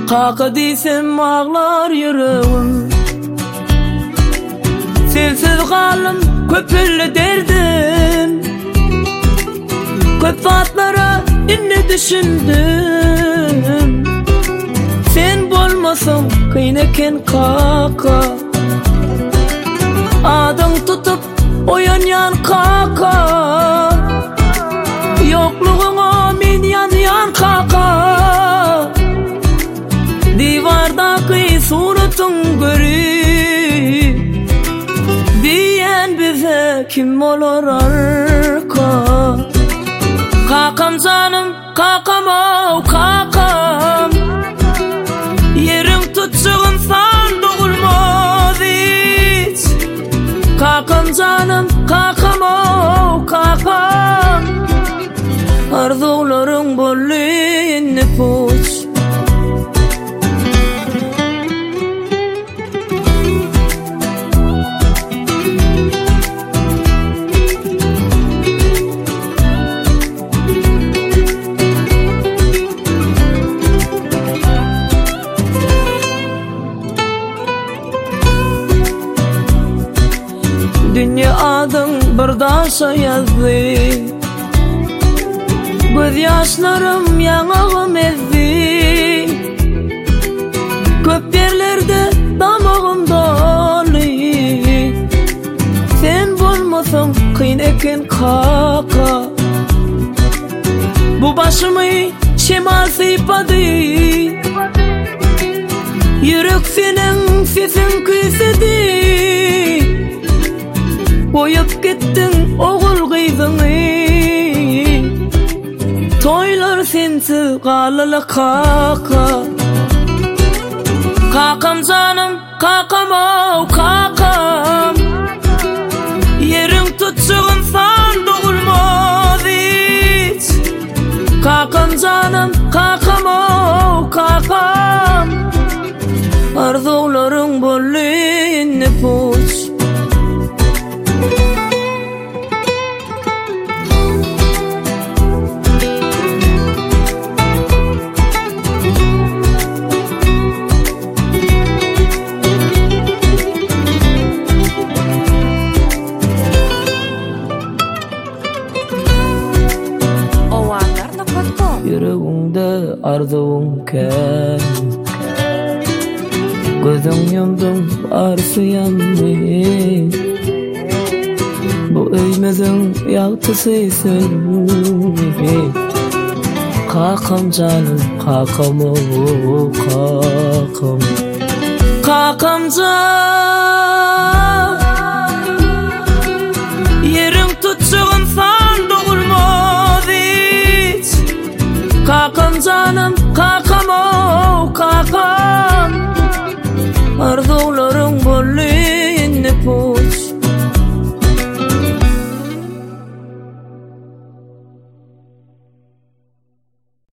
Kaka diysem ağlar yüreğim. Sensiz kalım köpülle derdim. Köp vaatlara inni düşündüm. Sen bolmasam kıyneken kaka. Adın tutup oyanyan kaka. Yokluğuna min yan kaka. Divardaki suratın görüp diyen bize kim olur arka. Kakam canım kakam o kakam. Yerim tutuşun san doğulmaz hiç. Kakam canım kakam o kakam. Arzuların bolin nüfus. Dünya adın bir daşa yazdı. Göz yaşlarım yanağım ezdi. Köp yerlerde damağım dolu. Sen bolmasan kıyın eken kaka. Bu başımı şemal sıypadı. Yürek senin sesin küsedi. Koyup gittin oğul kıyzını. Toylar sensiz kalalı kaka. Kakam canım kakam o kakam. Yerin tutuşun san doğulmaz hiç. Kakam canım kakam o kakam. Arzuların bolin nüfus. Yüreğimde arzum ken. Gözüm yumdum arsı yandı. Bu öymezin yaltısıysın. Kakam canım kakam o kakam. Kakam canım